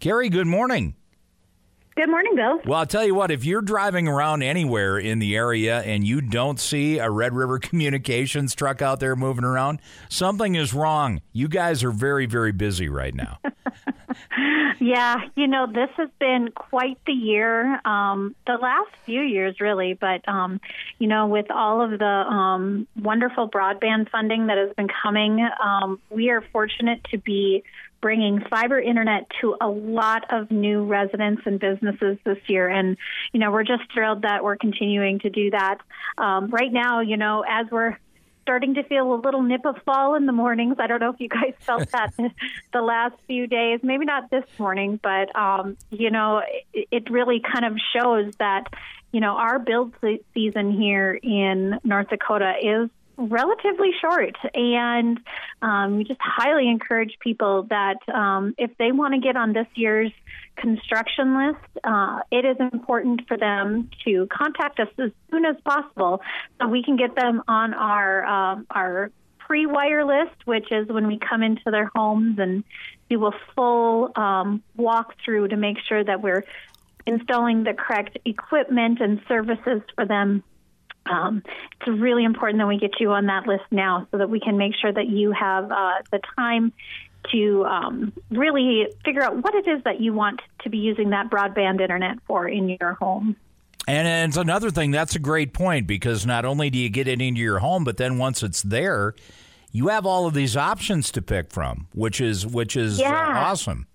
Carrie, good morning. Good morning, Bill. Well, I'll tell you what, if you're driving around anywhere in the area and you don't see a Red River Communications truck out there moving around, something is wrong. You guys are very, very busy right now. Yeah, this has been quite the year, the last few years, really. But, with all of the wonderful broadband funding that has been coming, we are fortunate to be bringing fiber internet to a lot of new residents and businesses this year. And, we're just thrilled that we're continuing to do that. Right now, as we're starting to feel a little nip of fall in the mornings. I don't know if you guys felt that the last few days, maybe not this morning, but, it really kind of shows that, our build season here in North Dakota is relatively short. And we just highly encourage people that if they want to get on this year's construction list, it is important for them to contact us as soon as possible so we can get them on our pre-wire list, which is when we come into their homes and do a full walkthrough to make sure that we're installing the correct equipment and services for them. It's really important that we get you on that list now so that we can make sure that you have the time to really figure out what it is that you want to be using that broadband internet for in your home. And it's another thing, that's a great point, because not only do you get it into your home, but then once it's there, you have all of these options to pick from, which is awesome.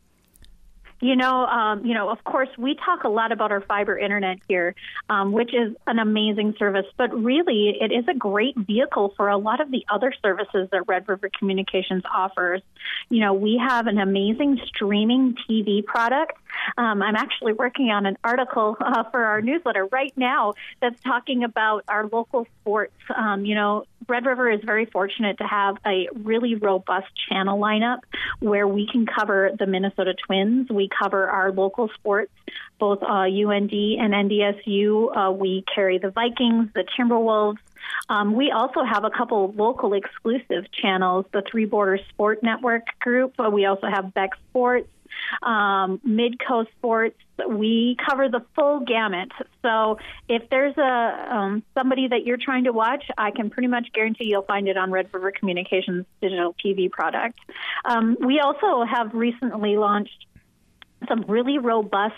Of course, we talk a lot about our fiber internet here, which is an amazing service. But really, it is a great vehicle for a lot of the other services that Red River Communications offers. We have an amazing streaming TV product. I'm actually working on an article for our newsletter right now that's talking about our local sports. Red River is very fortunate to have a really robust channel lineup where we can cover the Minnesota Twins. We cover our local sports, both UND and NDSU. We carry the Vikings, the Timberwolves. We also have a couple local exclusive channels, the Three Borders Sport Network group. We also have Beck Sports, Midcoast Sports. We cover the full gamut. So if there's somebody that you're trying to watch, I can pretty much guarantee you'll find it on Red River Communications digital TV product. We also have recently launched some really robust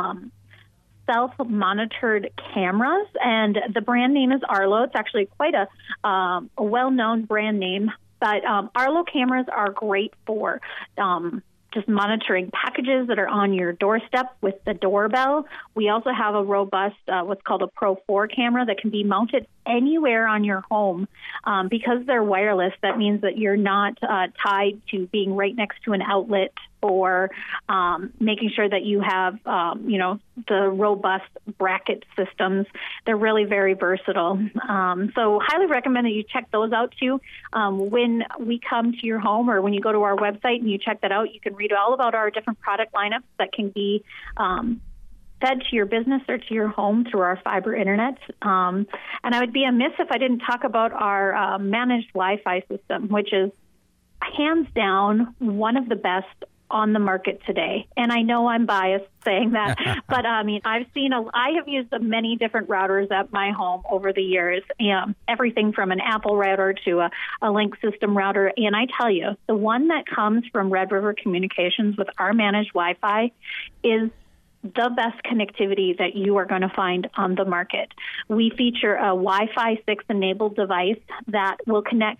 self-monitored cameras, and the brand name is Arlo. It's actually quite a well-known brand name, but Arlo cameras are great for just monitoring packages that are on your doorstep with the doorbell. We also have a robust, what's called a Pro 4 camera that can be mounted anywhere on your home. Because they're wireless, that means that you're not tied to being right next to an outlet or making sure that you have, the robust bracket systems. They're really very versatile. So highly recommend that you check those out too. When we come to your home or when you go to our website and you check that out, you can read all about our different product lineups that can be fed to your business or to your home through our fiber internet. And I would be amiss if I didn't talk about our managed Wi-Fi system, which is hands down one of the best on the market today. And I know I'm biased saying that, but I have used many different routers at my home over the years, everything from an Apple router to a Link System router. And I tell you, the one that comes from Red River Communications with our managed Wi-Fi is the best connectivity that you are going to find on the market. We feature a Wi-Fi 6 enabled device that will connect.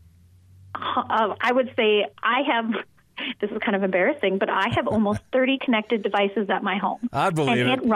I would say this is kind of embarrassing, but I have almost 30 connected devices at my home. I believe it. And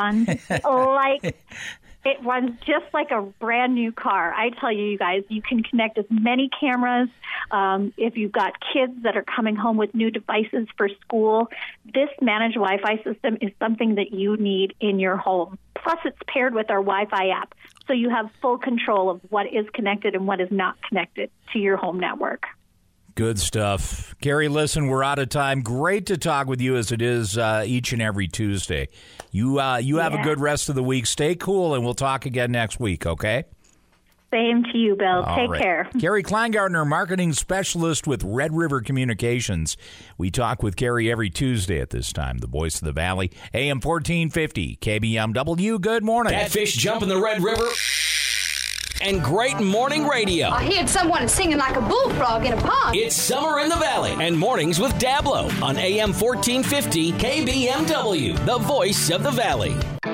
it runs just like a brand new car. I tell you guys, you can connect as many cameras. If you've got kids that are coming home with new devices for school, this managed Wi-Fi system is something that you need in your home. Plus, it's paired with our Wi-Fi app, so you have full control of what is connected and what is not connected to your home network. Good stuff. Carrie, listen, we're out of time. Great to talk with you as it is each and every Tuesday. You have a good rest of the week. Stay cool, and we'll talk again next week, okay? Same to you, Bill. Take care. Carrie Kleingartner, marketing specialist with Red River Communications. We talk with Carrie every Tuesday at this time, the voice of the Valley, AM 1450, KBMW. Good morning. Catfish jump in the Red River and great morning radio. I heard someone singing like a bullfrog in a pond. It's Summer in the Valley and Mornings with Dablo on AM 1450, KBMW, the voice of the Valley.